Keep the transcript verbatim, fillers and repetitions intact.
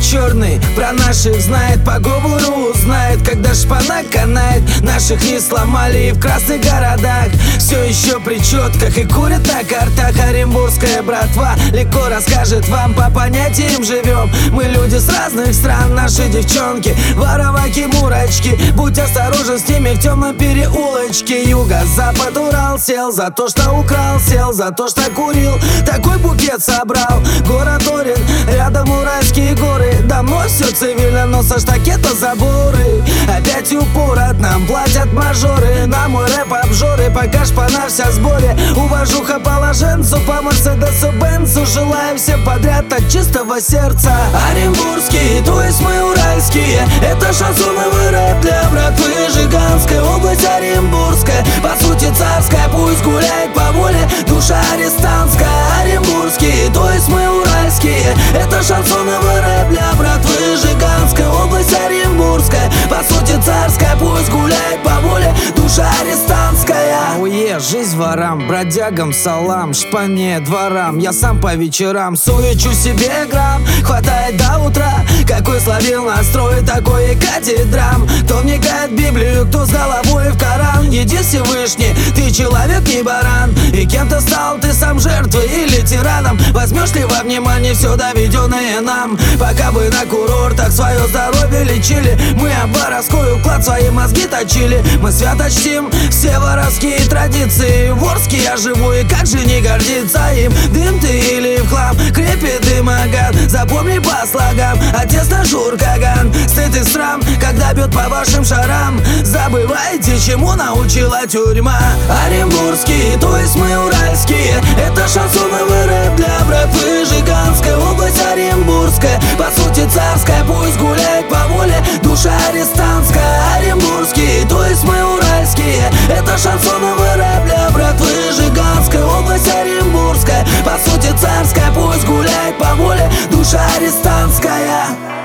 черный про наших знает, по говору знает, когда шпана канает. Наших не сломали и в красных городах все еще при четках и курят на картах. Оренбургская братва легко расскажет вам, по понятиям живем. Мы люди с разных стран, наши девчонки вороваки, мурачки. Будь осторожен с ними в темном переулочке. Юго-запад, Урал сел за то, что украл, сел за то, что курил. Такой букет собрал. Город Орен, рядом Уральские горы. Давно все цивильно, но со штакета заборы. Опять упорот нам платят мажоры. На мой рэп обжоры, пока шпана вся в сборе. Уважуха положенцу, по Мерседесу Бенцу. Желаю всем подряд от чистого сердца. Оренбургские, то есть мы уральские. Это шансоновый рэп для братвы Жиганская. Область Оренбургская, по сути царская. Пусть гуляет по воле душа арестантская. Оренбургские, то есть мы уральские. Это шансоновый рэп для братвы Жиганская. Область Оренбургская, по сути царская. Пусть гуляет по воле душа арестантская. Ауе, жизнь ворам, бродягам салам, шпане, дворам. Я сам по вечерам суечу себе грамм. Хватает до утра, какой словил настрой, такой и катит драм. Кто вникает в Библию, кто с головой в Коран. Иди Всевышний, ты человек, не баран. И кем ты стал, ты сам жертвой или тираном? Возьмешь ли во внимание все доведенное нам? Пока вы на курортах свое здоровье лечили, мы об воровской уклад свои мозги точили. Мы свято чтим все воровские традиции. Ворский я живу, и как же не гордиться им? Дым ты или в хлам, крепит дымоган. Запомни по слогам, отец наш Уркаган. Стыд и срам, когда бьет по вашим шарам. Забывайте, чему научила тюрьма. Оренбургские, то есть мы уральские. Это шансоновый рэп для братвы Жиганская. Область Оренбургская, по сути царская. Пусть гуляет по воле душа арестантская. Оренбургские, то есть мы уральские. Это шансоновый рэп для братвы Жиганская. Область Оренбургская, по сути царская. Пусть гуляет по воле душа арестантская.